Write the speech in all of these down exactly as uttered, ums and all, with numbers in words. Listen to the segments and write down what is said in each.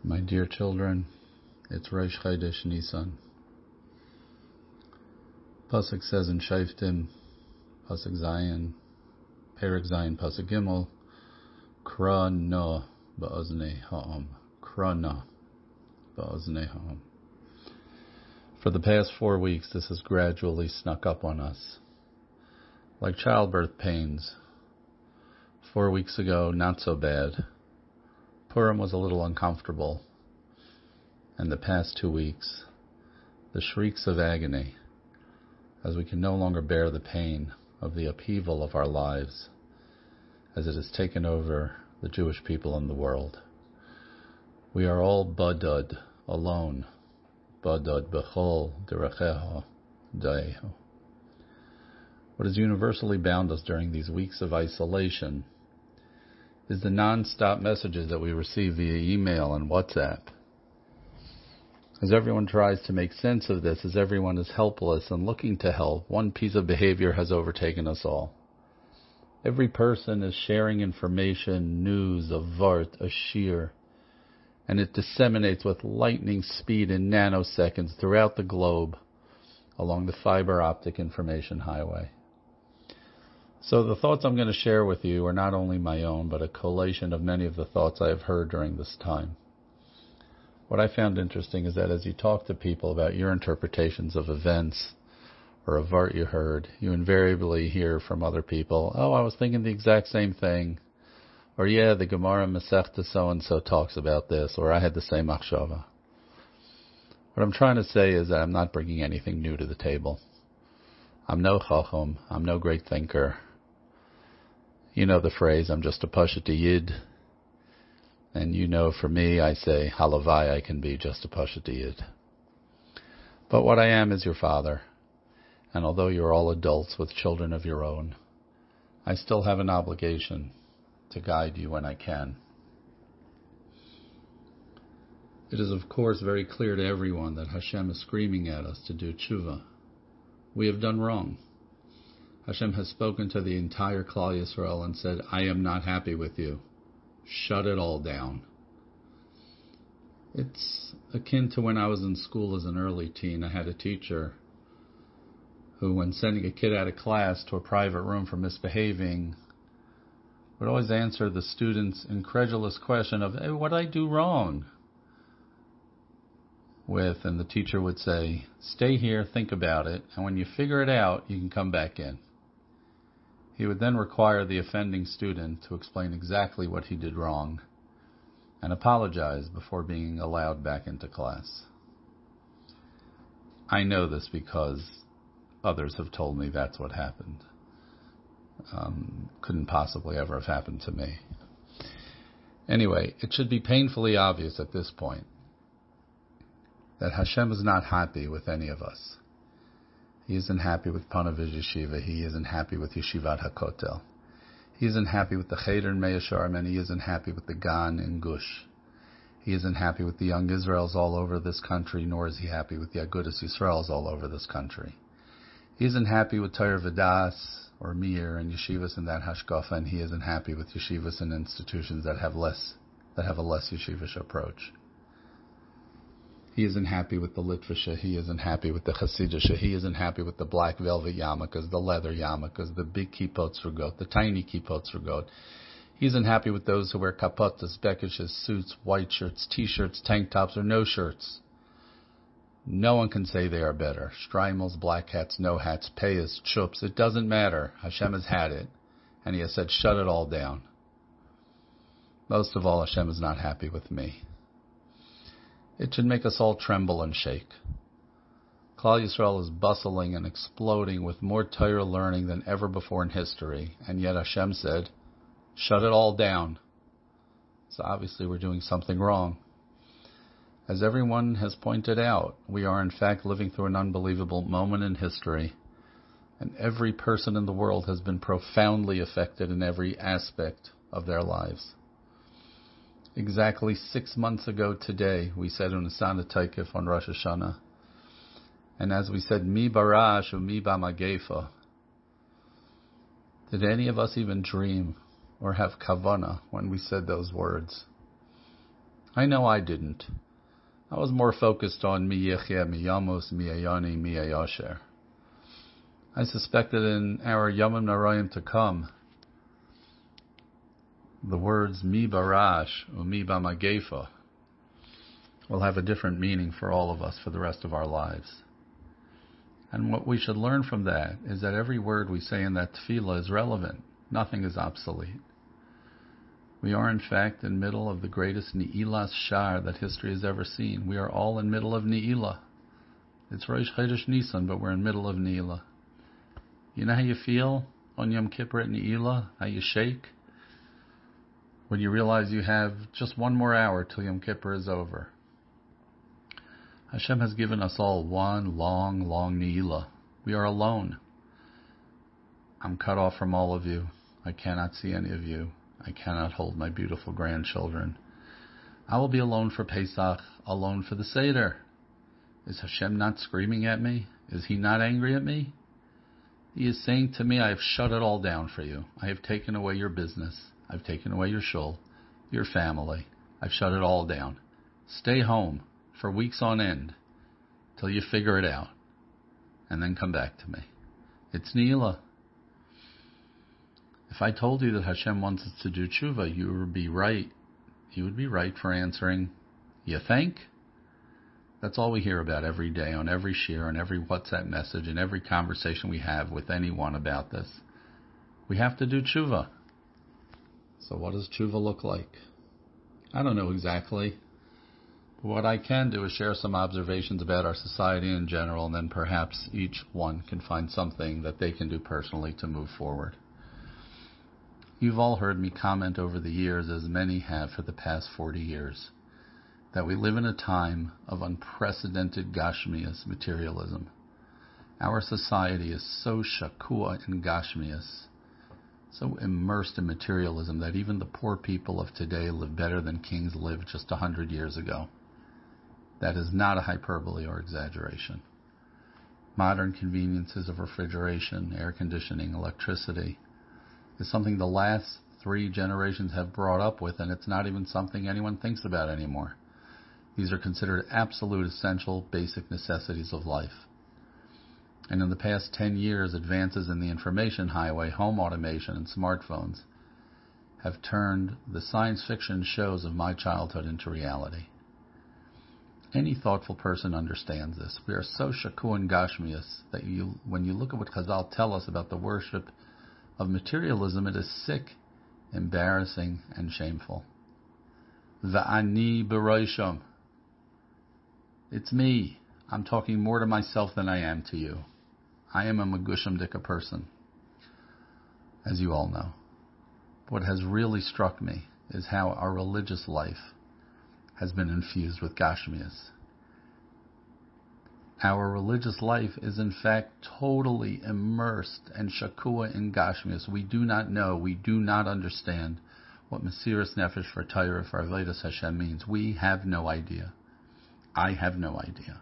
My dear children, it's Rosh Chodesh Nisan. Pasuk says in Shoftim, Pasuk Zayin, Perek Zayin, Pasuk Gimel, Kra na ba'oznei ha'am. Kra na ba'oznei ha'am. For the past four weeks, this has gradually snuck up on us. Like childbirth pains. Four weeks ago, not so bad. Purim was a little uncomfortable. And the past two weeks, the shrieks of agony, as we can no longer bear the pain of the upheaval of our lives, as it has taken over the Jewish people in the world. We are all badud, alone. Badud b'chol derecheho daeho. What has universally bound us during these weeks of isolation is the non-stop messages that we receive via email and WhatsApp. As everyone tries to make sense of this, as everyone is helpless and looking to help, one piece of behavior has overtaken us all. Every person is sharing information, news, a vart, a shir, and it disseminates with lightning speed in nanoseconds throughout the globe along the fiber optic information highway. So the thoughts I'm going to share with you are not only my own, but a collation of many of the thoughts I have heard during this time. What I found interesting is that as you talk to people about your interpretations of events or a vart you heard, you invariably hear from other people, oh, I was thinking the exact same thing. Or, yeah, the Gemara Masechta so-and-so talks about this. Or, I had the same machshava. What I'm trying to say is that I'm not bringing anything new to the table. I'm no chacham. I'm no great thinker. You know the phrase, I'm just a Pashut Yid. And you know, for me, I say, halavai, I can be just a Pashut Yid. But what I am is your father. And although you're all adults with children of your own, I still have an obligation to guide you when I can. It is, of course, very clear to everyone that Hashem is screaming at us to do tshuva. We have done wrong. Hashem has spoken to the entire Klal Yisrael and said, I am not happy with you. Shut it all down. It's akin to when I was in school as an early teen. I had a teacher who, when sending a kid out of class to a private room for misbehaving, would always answer the student's incredulous question of, hey, what did I do wrong? With, and the teacher would say, stay here, think about it, and when you figure it out, you can come back in. He would then require the offending student to explain exactly what he did wrong and apologize before being allowed back into class. I know this because others have told me that's what happened. Um, couldn't possibly ever have happened to me. Anyway, it should be painfully obvious at this point that Hashem is not happy with any of us. He isn't happy with Panaviz Yeshiva. He isn't happy with Yeshivat HaKotel. He isn't happy with the Cheder in Mea Shearim, and he isn't happy with the Gan in Gush. He isn't happy with the Young Israels all over this country, nor is he happy with the Agudas Yisraels all over this country. He isn't happy with Torah V'das or Mir and yeshivas in that hashkafa, and he isn't happy with yeshivas and institutions that have less, that have a less yeshivish approach. He isn't happy with the Litvisha. He isn't happy with the Chasidisha. He isn't happy with the black velvet yarmulkes, the leather yarmulkes, the big kippot zrugot, the tiny kippot zrugot. He isn't happy with those who wear kapotas, bekishes, suits, white shirts, t-shirts, tank tops, or no shirts. No one can say they are better. Streimels, black hats, no hats, payas, chups, it doesn't matter. Hashem has had it, and he has said, shut it all down. Most of all, Hashem is not happy with me. It should make us all tremble and shake. Klal Yisrael is bustling and exploding with more Torah learning than ever before in history, and yet Hashem said, shut it all down. So obviously we're doing something wrong. As everyone has pointed out, we are in fact living through an unbelievable moment in history, and every person in the world has been profoundly affected in every aspect of their lives. Exactly six months ago today, we said Unisana Taikif on Rosh Hashanah, and as we said, Mi barash u mi bamagefa, did any of us even dream or have kavana when we said those words? I know I didn't. I was more focused on mi yechya, mi yamos, mi ayani, mi ayasher. I suspect that in our Yomim Narayim to come, the words mi barash or mi bamagefa will have a different meaning for all of us for the rest of our lives. And what we should learn from that is that every word we say in that tefillah is relevant. Nothing is obsolete. We are, in fact, in the middle of the greatest Ne'ilas Shar that history has ever seen. We are all in the middle of Ne'ilah. It's Rosh Chodesh Nisan, but we're in the middle of Ne'ilah. You know how you feel on Yom Kippur at Ne'ilah? How you shake? When you realize you have just one more hour till Yom Kippur is over. Hashem has given us all one long, long Ne'ilah. We are alone. I'm cut off from all of you. I cannot see any of you. I cannot hold my beautiful grandchildren. I will be alone for Pesach, alone for the Seder. Is Hashem not screaming at me? Is He not angry at me? He is saying to me, I have shut it all down for you. I have taken away your business. I've taken away your shul, your family. I've shut it all down. Stay home for weeks on end till you figure it out, and then come back to me. It's Ne'ilah. If I told you that Hashem wants us to do tshuva, you would be right. You would be right for answering, you think? That's all we hear about every day, on every share, on every WhatsApp message, and every conversation we have with anyone about this. We have to do tshuva. So what does tshuva look like? I don't know exactly. But what I can do is share some observations about our society in general, and then perhaps each one can find something that they can do personally to move forward. You've all heard me comment over the years, as many have for the past forty years, that we live in a time of unprecedented Gashmias materialism. Our society is so shakua in Gashmias, so immersed in materialism, that even the poor people of today live better than kings lived just a hundred years ago. That is not a hyperbole or exaggeration. Modern conveniences of refrigeration, air conditioning, electricity is something the last three generations have brought up with, and it's not even something anyone thinks about anymore. These are considered absolute, essential, basic necessities of life. And in the past ten years, advances in the information highway, home automation, and smartphones have turned the science fiction shows of my childhood into reality. Any thoughtful person understands this. We are so shakur and gashmias that you, when you look at what Chazal tell us about the worship of materialism, it is sick, embarrassing, and shameful. Va'ani b'rosham. It's me. I'm talking more to myself than I am to you. I am a Megusham Dika person, as you all know. What has really struck me is how our religious life has been infused with Gashmias. Our religious life is in fact totally immersed and shakua in Gashmias. We do not know, we do not understand what Mesiras Nefesh for Torah, for Avodas Hashem means. We have no idea. I have no idea.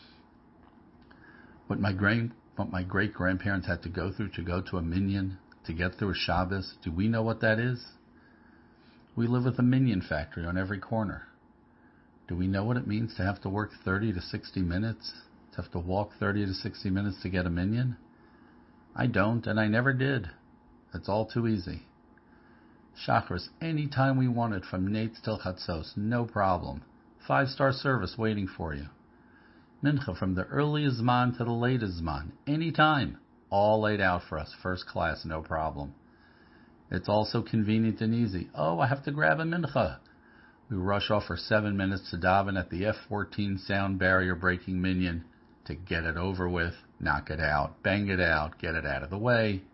What my great, what my great grandparents had to go through to go to a minyan, to get through a Shabbos, do we know what that is? We live with a minyan factory on every corner. Do we know what it means to have to work thirty to sixty minutes? To have to walk thirty to sixty minutes to get a minyan? I don't, and I never did. It's all too easy. Shachris, any time we wanted, from Nates till Chatzos, no problem. Five-star service waiting for you. Mincha, from the earliest Zman to the latest Zman, any time, all laid out for us, first class, no problem. It's also convenient and easy. Oh, I have to grab a Mincha. We rush off for seven minutes to daven at the F fourteen sound barrier breaking minyan to get it over with, knock it out, bang it out, get it out of the way.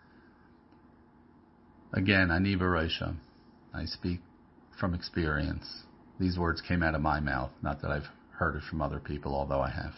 Again, ani b'rosham. I speak from experience. These words came out of my mouth, not that I've heard it from other people, although I have.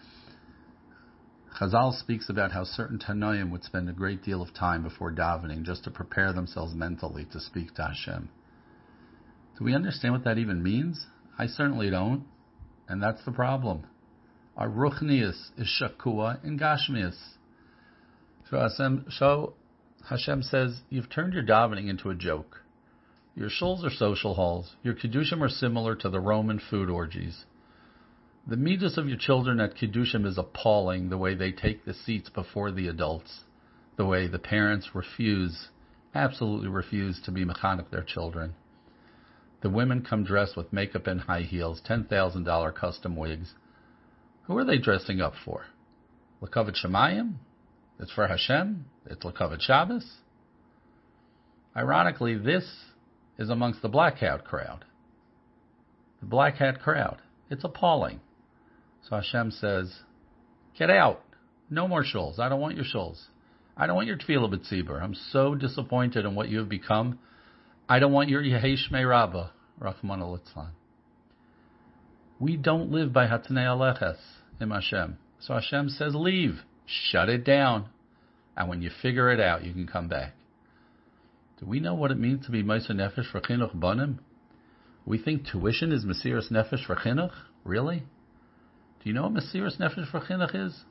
Chazal speaks about how certain Tanoim would spend a great deal of time before davening just to prepare themselves mentally to speak to Hashem. Do we understand what that even means? I certainly don't, and that's the problem. Our ruchnius is shakua in gashmius. So Hashem, so Hashem says, you've turned your davening into a joke. Your shuls are social halls. Your kiddushim are similar to the Roman food orgies. The midas of your children at kiddushim is appalling, the way they take the seats before the adults, the way the parents refuse, absolutely refuse to be mechanic their children. The women come dressed with makeup and high heels, ten thousand dollars custom wigs. Who are they dressing up for? L'kavod Shemayim? It's for Hashem? It's L'kavod Shabbos? Ironically, this is amongst the black hat crowd. The black hat crowd. It's appalling. So Hashem says, get out. No more shuls. I don't want your shuls. I don't want your tefillah b'tzibur. I'm so disappointed in what you have become. I don't want your Yehei Shmei Rabbah, Rachmana litzlan. We don't live by Hatanei Aleches in Hashem. So Hashem says, leave. Shut it down. And when you figure it out, you can come back. Do we know what it means to be Meiser Nefesh for Chinuch Banim? We think tuition is Mesiras Nefesh for Chinuch? Really? Do you know what Mesiras Nefesh for Chinuch is?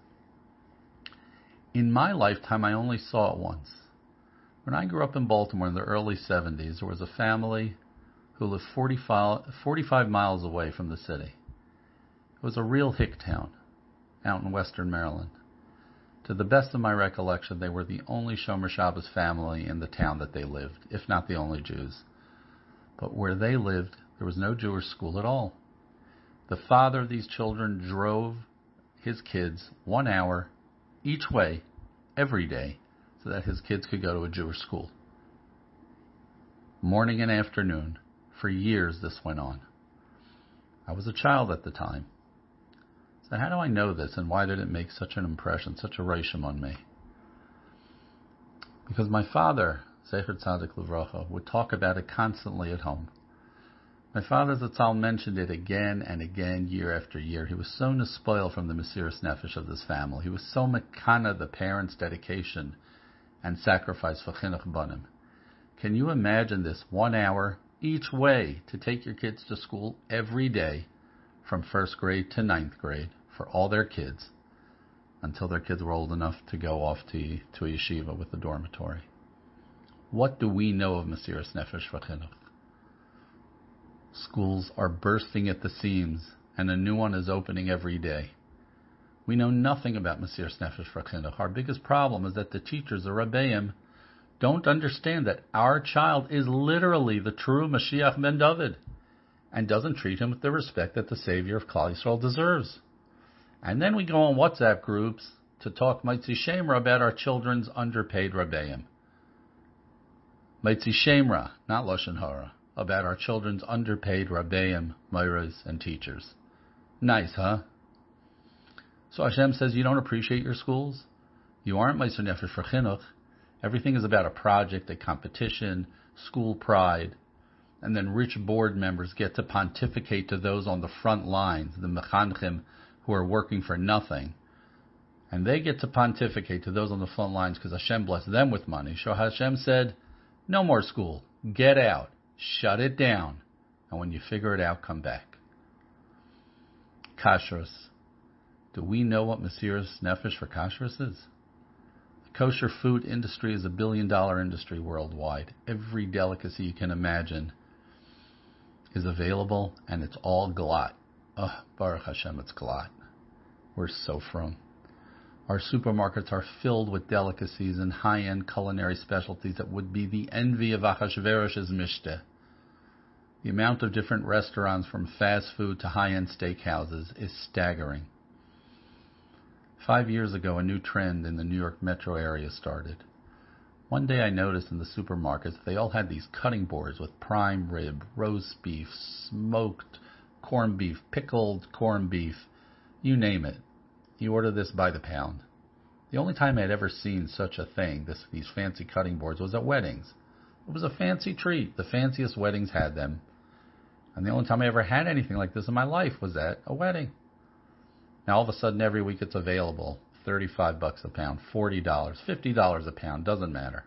In my lifetime, I only saw it once. When I grew up in Baltimore in the early seventies, there was a family who lived forty-five, forty-five miles away from the city. It was a real hick town out in western Maryland. To the best of my recollection, they were the only Shomer Shabbos family in the town that they lived, if not the only Jews. But where they lived, there was no Jewish school at all. The father of these children drove his kids one hour each way every day so that his kids could go to a Jewish school. Morning and afternoon. For years this went on. I was a child at the time. So how do I know this, and why did it make such an impression, such a reishim on me? Because my father, Zecher Tzadik Livracha, would talk about it constantly at home. My father Zatzal mentioned it again and again, year after year. He was so nespoiled from the Mesiras Nefesh of this family. He was so mekana the parents' dedication and sacrifice for Chinuch Banim. Can you imagine this one hour each way to take your kids to school every day from first grade to ninth grade for all their kids until their kids were old enough to go off to, to a yeshiva with a dormitory? What do we know of Mesiras Nefesh for Chinuch? Schools are bursting at the seams, and a new one is opening every day. We know nothing about Mesiras Nefesh for Chinuch. Our biggest problem is that the teachers, the Rabbeim, don't understand that our child is literally the true Mashiach ben David and doesn't treat him with the respect that the Savior of Klal Yisrael deserves. And then we go on WhatsApp groups to talk Maitzi Shemra about our children's underpaid Rabbeim. Maitzi Shemra, not Lashon Hara, about our children's underpaid Rabbeim, Moiras, and teachers. Nice, huh? So Hashem says you don't appreciate your schools? You aren't Meiser Nefesh for Chinuch. Everything is about a project, a competition, school pride. And then rich board members get to pontificate to those on the front lines, the mechanchim who are working for nothing. And they get to pontificate to those on the front lines because Hashem blessed them with money. So Hashem said, no more school. Get out. Shut it down. And when you figure it out, come back. Kashrus. Do we know what Mesiras Nefesh for Kashrus is? The kosher food industry is a billion dollar industry worldwide. Every delicacy you can imagine is available, and it's all glatt. Oh, Baruch Hashem, it's glatt. We're so from. Our supermarkets are filled with delicacies and high-end culinary specialties that would be the envy of Achashverosh's Mishteh. The amount of different restaurants from fast food to high-end steakhouses is staggering. Five years ago, a new trend in the New York metro area started. One day I noticed in the supermarkets they all had these cutting boards with prime rib, roast beef, smoked corned beef, pickled corned beef, you name it. You order this by the pound. The only time I had ever seen such a thing, this, these fancy cutting boards, was at weddings. It was a fancy treat. The fanciest weddings had them. And the only time I ever had anything like this in my life was at a wedding. Now all of a sudden every week it's available. thirty-five bucks a pound, forty dollars, fifty dollars a pound, doesn't matter.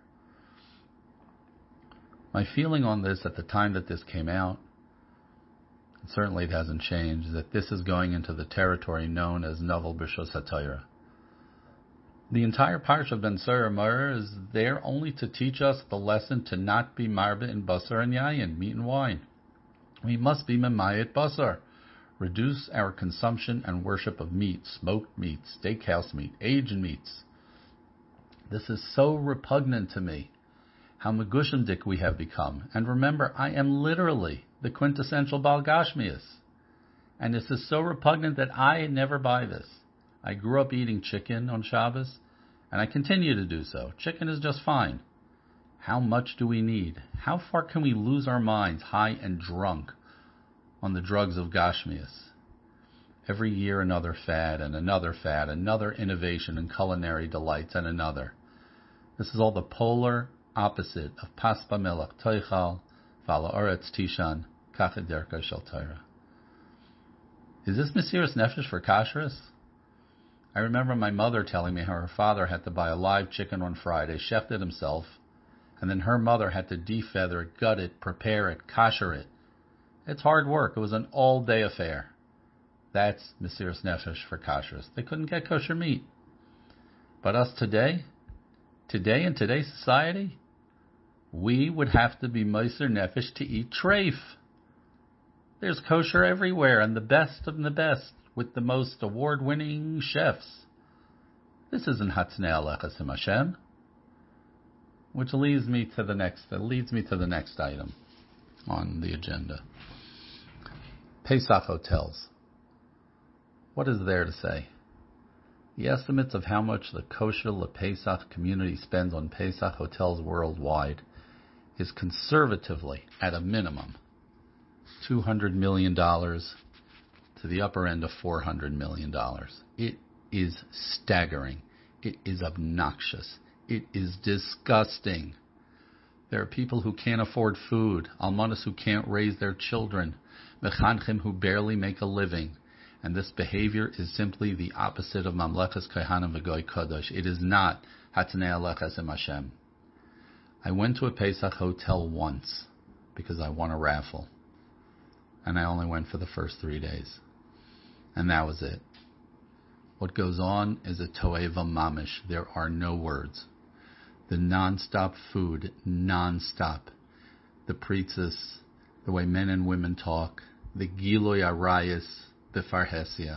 My feeling on this at the time that this came out, and certainly it hasn't changed, that this is going into the territory known as Novel B'Shos HaTorah. The entire Parsha of Ben Sora Mer is there only to teach us the lesson to not be marba in basar and yayin, meat and wine. We must be memayet basar, reduce our consumption and worship of meat, smoked meat, steakhouse meat, aged meats. This is so repugnant to me, how megushendik we have become. And remember, I am literally the quintessential Baal Gashmias. And this is so repugnant that I never buy this. I grew up eating chicken on Shabbos, and I continue to do so. Chicken is just fine. How much do we need? How far can we lose our minds high and drunk on the drugs of Gashmias? Every year another fad and another fad, another innovation in culinary delights and another. This is all the polar opposite of Paspa Melech Toichal, Vala Oretz Tishan, Kachet Derka Shel Torah. Is this Mesiras Nefesh for kashrus? I remember my mother telling me how her father had to buy a live chicken on Friday, chefed it himself, and then her mother had to defeather it, gut it, prepare it, kosher it. It's hard work. It was an all-day affair. That's Mesiras Nefesh for kashrus. They couldn't get kosher meat. But us today, today in today's society, we would have to be Moser Nefesh to eat treif. There's kosher everywhere, and the best of the best, with the most award-winning chefs. This isn't Hatznei Alechas Im Hashem. Which leads me to the next. That leads me to the next item on the agenda. Pesach hotels. What is there to say? The estimates of how much the kosher LePesach community spends on Pesach hotels worldwide is conservatively, at a minimum, two hundred million dollars to the upper end of four hundred million dollars. It is staggering. It is obnoxious. It is disgusting. There are people who can't afford food, almanas who can't raise their children, mechanchim who barely make a living. And this behavior is simply the opposite of Mamlechas Kohanim V'Goy Kodesh. It is not Hatznei Alechas Im Hashem. I went to a Pesach hotel once because I won a raffle. And I only went for the first three days. And that was it. What goes on is a toeva mamish. There are no words. The non-stop food, non-stop. The pritzes, the way men and women talk, the giloy arayis, the farhesia.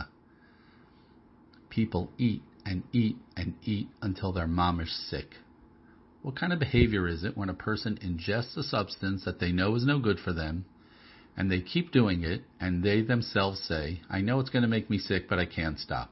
People eat and eat and eat until they're mamish sick. What kind of behavior is it when a person ingests a substance that they know is no good for them, and they keep doing it, and they themselves say, I know it's going to make me sick, but I can't stop?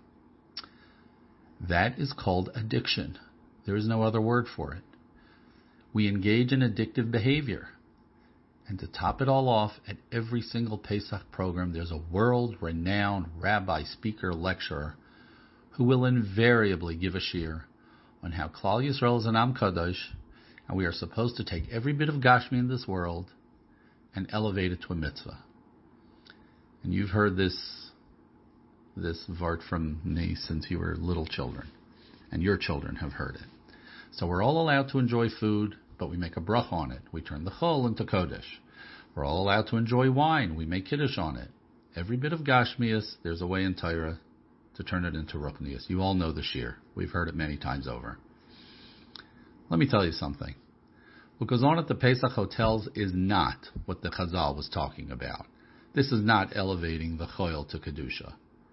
That is called addiction. There is no other word for it. We engage in addictive behavior. And to top it all off, at every single Pesach program, there's a world-renowned rabbi, speaker, lecturer who will invariably give a shiur on how Klal Yisrael is an Am Kadosh, and we are supposed to take every bit of Gashmi in this world and elevate it to a mitzvah. And you've heard this this vart from me since you were little children, and your children have heard it. So we're all allowed to enjoy food, but we make a brach on it. We turn the chol into kodesh. We're all allowed to enjoy wine. We make kiddush on it. Every bit of gashmias, there's a way in Torah to turn it into ruchnias. You all know the shiur. We've heard it many times over. Let me tell you something. What goes on at the Pesach hotels is not what the Chazal was talking about. This is not elevating the choil to kedusha.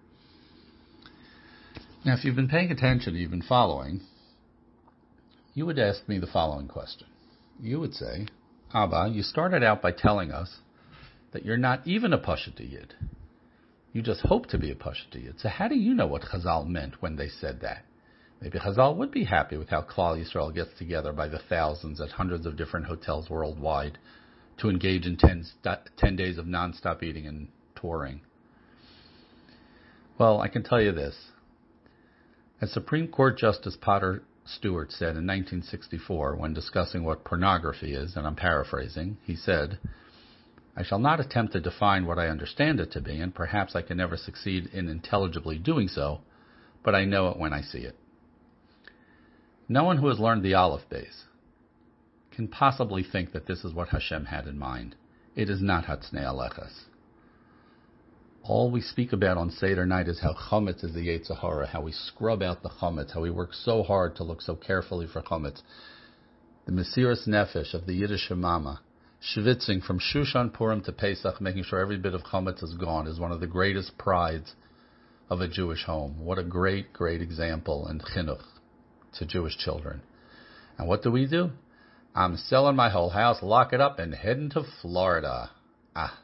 Now, if you've been paying attention, you've been following, you would ask me the following question. You would say, Abba, you started out by telling us that you're not even a Pashut Yid. You just hope to be a Pashut Yid. So how do you know what Chazal meant when they said that? Maybe Chazal would be happy with how Klal Yisrael gets together by the thousands at hundreds of different hotels worldwide to engage in ten, ten days of non-stop eating and touring. Well, I can tell you this. As Supreme Court Justice Potter Stewart said in nineteen sixty-four when discussing what pornography is, and I'm paraphrasing, he said, I shall not attempt to define what I understand it to be, and perhaps I can never succeed in intelligibly doing so, but I know it when I see it. No one who has learned the Aleph Beis can possibly think that this is what Hashem had in mind. It is not Hatznei Alechas. All we speak about on Seder night is how chametz is the Yetzer Hara, how we scrub out the chametz, how we work so hard to look so carefully for chametz. The Mesiras Nefesh of the Yiddish mama, schwitzing from Shushan Purim to Pesach, making sure every bit of chametz is gone, is one of the greatest prides of a Jewish home. What a great, great example and chinuch to Jewish children. And what do we do? I'm selling my whole house, lock it up, and heading to Florida. Ah.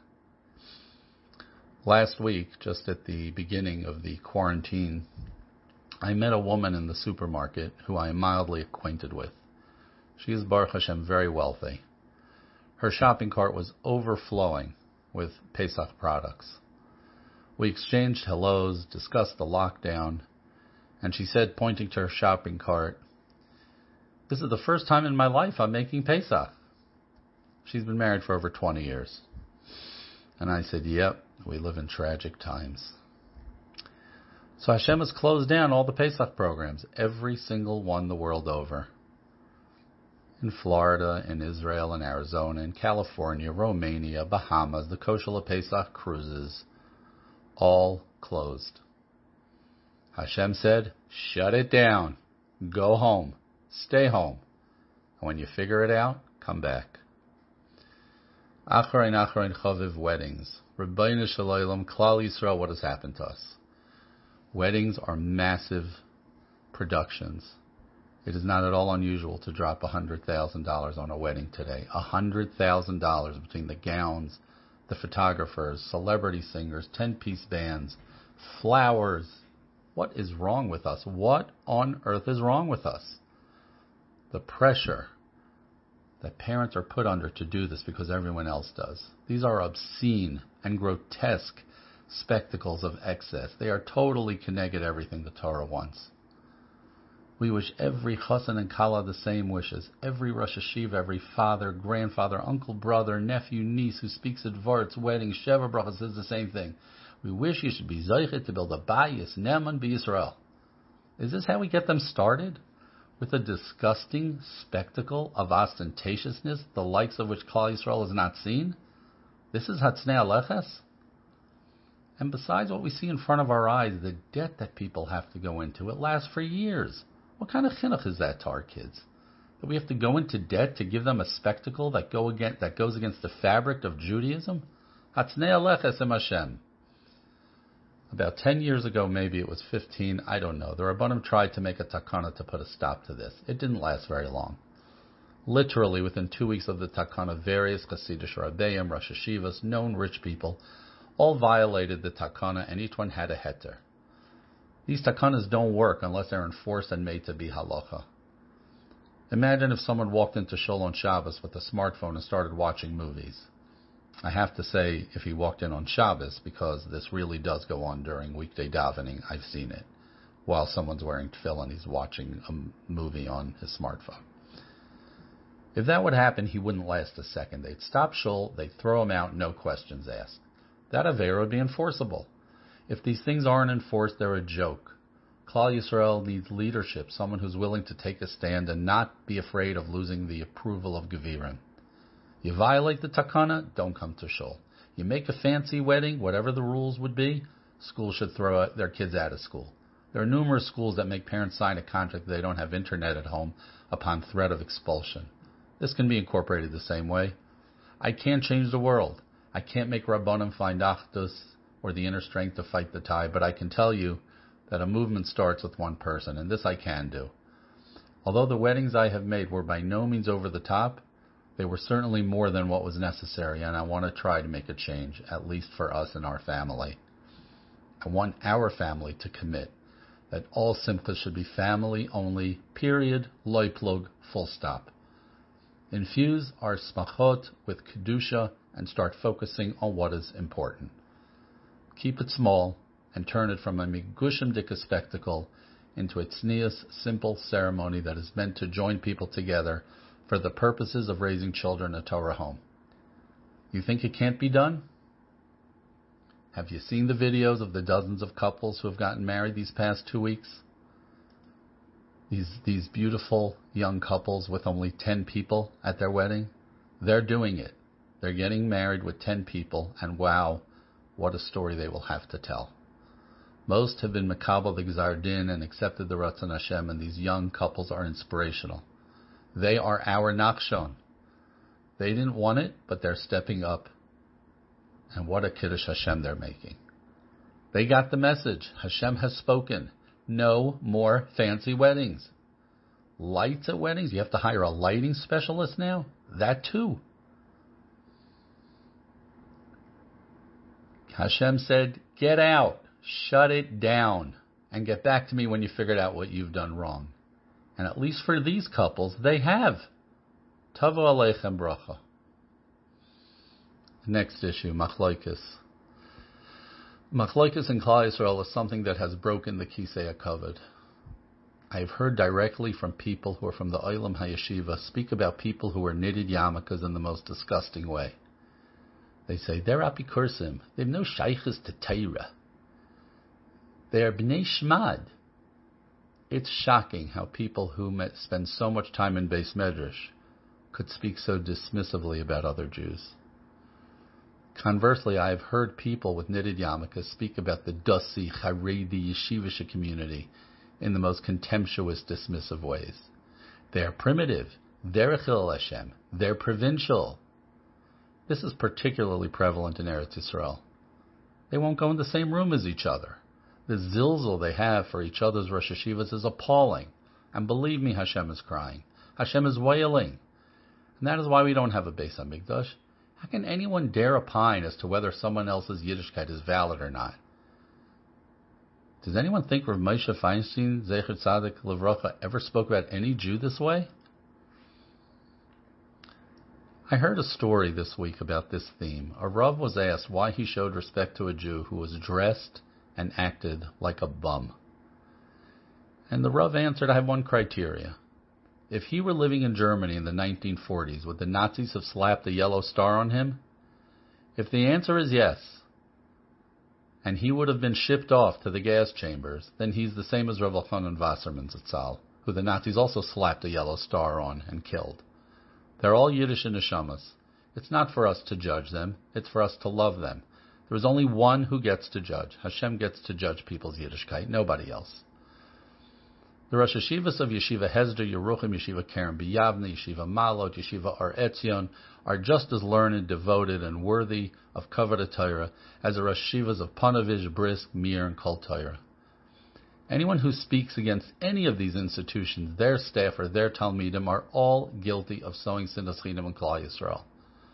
Last week, just at the beginning of the quarantine, I met a woman in the supermarket who I am mildly acquainted with. She is, Baruch Hashem, very wealthy. Her shopping cart was overflowing with Pesach products. We exchanged hellos, discussed the lockdown, and she said, pointing to her shopping cart, "This is the first time in my life I'm making Pesach." She's been married for over twenty years. And I said, yep, we live in tragic times. So Hashem has closed down all the Pesach programs, every single one the world over. In Florida, in Israel, in Arizona, in California, Romania, Bahamas, the Kosher Pesach cruises, all closed. Hashem said, shut it down. Go home. Stay home. And when you figure it out, come back. Acharein acharein chaviv weddings. Rebbeinu Shalom, Klal Yisrael, what has happened to us? Weddings are massive productions. It is not at all unusual to drop one hundred thousand dollars on a wedding today. one hundred thousand dollars between the gowns, the photographers, celebrity singers, ten-piece bands, flowers. What is wrong with us? What on earth is wrong with us? The pressure that parents are put under to do this because everyone else does. These are obscene and grotesque spectacles of excess. They are totally connected to everything the Torah wants. We wish every chassan and kala the same wishes. Every Rosh Hashiva, every father, grandfather, uncle, brother, nephew, niece who speaks at Vart's wedding, Sheva Brachas says the same thing. We wish you should be zeichet to build a bayis neman b'Yisrael. Is this how we get them started? With a disgusting spectacle of ostentatiousness, the likes of which Klal Yisrael has not seen? This is Hatznei Aleches? And besides what we see in front of our eyes, the debt that people have to go into, it lasts for years. What kind of chinuch is that to our kids? That we have to go into debt to give them a spectacle that go against, that goes against the fabric of Judaism? Hatznei Aleches em Hashem. About ten years ago, maybe it was fifteen, I don't know, the Rabbanim tried to make a takana to put a stop to this. It didn't last very long. Literally, within two weeks of the takana, various Hasidic Rabbeim, Rosh Hashivas, known rich people, all violated the takana, and each one had a heter. These takanas don't work unless they're enforced and made to be halacha. Imagine if someone walked into Shul on Shabbos with a smartphone and started watching movies. I have to say, if he walked in on Shabbos, because this really does go on during weekday davening, I've seen it. While someone's wearing tefillin, he's watching a movie on his smartphone. If that would happen, he wouldn't last a second. They'd stop shul, they'd throw him out, no questions asked. That avera would be enforceable. If these things aren't enforced, they're a joke. Klal Yisrael needs leadership, someone who's willing to take a stand and not be afraid of losing the approval of Gevirim. You violate the takana, don't come to shul. You make a fancy wedding, whatever the rules would be, schools should throw their kids out of school. There are numerous schools that make parents sign a contract that they don't have internet at home upon threat of expulsion. This can be incorporated the same way. I can't change the world. I can't make Rabbanim find achdus or the inner strength to fight the tide, but I can tell you that a movement starts with one person, and this I can do. Although the weddings I have made were by no means over the top, they were certainly more than what was necessary, and I want to try to make a change, at least for us and our family. I want our family to commit that all simchas should be family only, period, loy plug, full stop. Infuse our smachot with kedusha and start focusing on what is important. Keep it small and turn it from a migushim dika spectacle into a tznius, simple ceremony that is meant to join people together for the purposes of raising children a Torah home. You think it can't be done? Have you seen the videos of the dozens of couples who have gotten married these past two weeks? These these beautiful young couples with only ten people at their wedding? They're doing it. They're getting married with ten people, and wow, what a story they will have to tell. Most have been makabel the Gzar Din and accepted the Ratzon Hashem, and these young couples are inspirational. They are our Nachshon. They didn't want it, but they're stepping up. And what a Kiddush Hashem they're making. They got the message. Hashem has spoken. No more fancy weddings. Lights at weddings? You have to hire a lighting specialist now? That too. Hashem said, get out, shut it down, and get back to me when you figured out what you've done wrong. And at least for these couples, they have. Tavo aleichem bracha. Next issue, Machlokes. Machlokes in Klal Yisrael is something that has broken the Kisei HaKavod. I have heard directly from people who are from the Olam HaYeshiva speak about people who are knitted yarmulkes in the most disgusting way. They say, they're apikursim. They have no shaykhs to Torah. They are bnei shmad. It's shocking how people who spend so much time in Beis Medrash could speak so dismissively about other Jews. Conversely, I have heard people with knitted yarmulkes speak about the Dasi, Haredi, Yeshivish community in the most contemptuous, dismissive ways. They are primitive. They're Chilul Hashem. They're provincial. This is particularly prevalent in Eretz Yisrael. They won't go in the same room as each other. The zilzal they have for each other's Rosh Hashivas is appalling. And believe me, Hashem is crying. Hashem is wailing. And that is why we don't have a Beis HaMikdash. How can anyone dare opine as to whether someone else's Yiddishkeit is valid or not? Does anyone think Rav Moshe Feinstein, Zecher Tzadik Livrocha, ever spoke about any Jew this way? I heard a story this week about this theme. A Rav was asked why he showed respect to a Jew who was dressed and acted like a bum. And the Rav answered, I have one criteria. If he were living in Germany in the nineteen forties, would the Nazis have slapped a yellow star on him? If the answer is yes, and he would have been shipped off to the gas chambers, then he's the same as Rav Elchanan Wasserman Zatzal, who the Nazis also slapped a yellow star on and killed. They're all Yiddish and neshamas. It's not for us to judge them, it's for us to love them. There is only one who gets to judge. Hashem gets to judge people's Yiddishkeit, nobody else. The Rosh Hashivas of Yeshiva Hesder, Yeruchim, Yeshiva Keren B'Yavne, Yeshiva Malot, Yeshiva Ar Etzion are just as learned, devoted, and worthy of Kavod Torah as the Rosh Hashivas of Panovich, Brisk, Mir, and Kol Torah. Anyone who speaks against any of these institutions, their staff or their Talmidim, are all guilty of sowing Sinas Chinam in Klal Yisrael.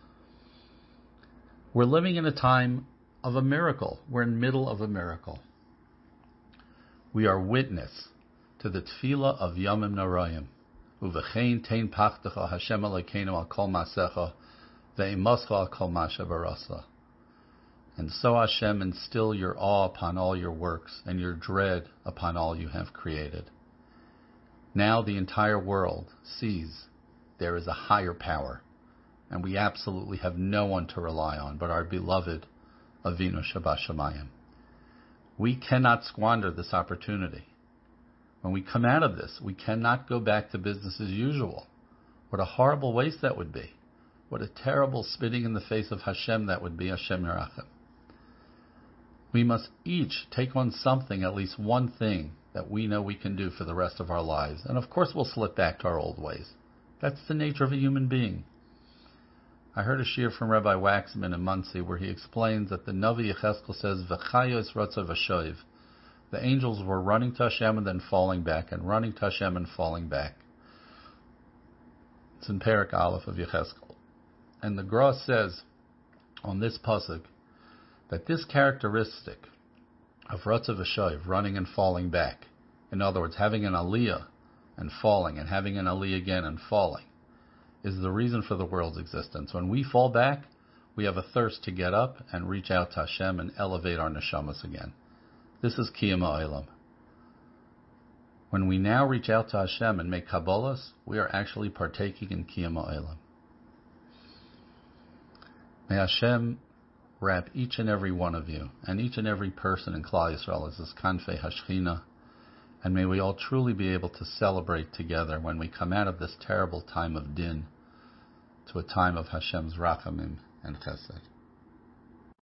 We're living in a time of a miracle. We're in the middle of a miracle. We are witness to the tefillah of Yomim Norayim. Uvechein tein pachtecha Hashem Elokeinu al kol masecha ve'imoscha al kol masha barasa. And so Hashem instill your awe upon all your works and your dread upon all you have created. Now the entire world sees there is a higher power, and we absolutely have no one to rely on but our beloved Avinu Shabashamayim. We cannot squander this opportunity. When we come out of this, we cannot go back to business as usual. What a horrible waste that would be. What a terrible spitting in the face of Hashem that would be, Hashem Yerachem. We must each take on something, at least one thing, that we know we can do for the rest of our lives. And of course we'll slip back to our old ways. That's the nature of a human being. I heard a shiur from Rabbi Waxman in Monsey where he explains that the Navi Yecheskel says, V'chayos ratzav v'shoiv. The angels were running to Hashem and then falling back, and running to Hashem and falling back. It's in Perek Aleph of Yecheskel. And the Gra says on this pasuk that this characteristic of Ratzav V'shoiv, running and falling back, in other words, having an aliyah and falling, and having an aliyah again and falling, is the reason for the world's existence. When we fall back, we have a thirst to get up and reach out to Hashem and elevate our neshamas again. This is Kiyum Ha'olam. When we now reach out to Hashem and make Kabbalas, we are actually partaking in Kiyum Ha'olam. May Hashem wrap each and every one of you and each and every person in Klal Yisrael as his Kanfei Hashchina, and may we all truly be able to celebrate together when we come out of this terrible time of din to a time of Hashem's Rachamim and Chesed.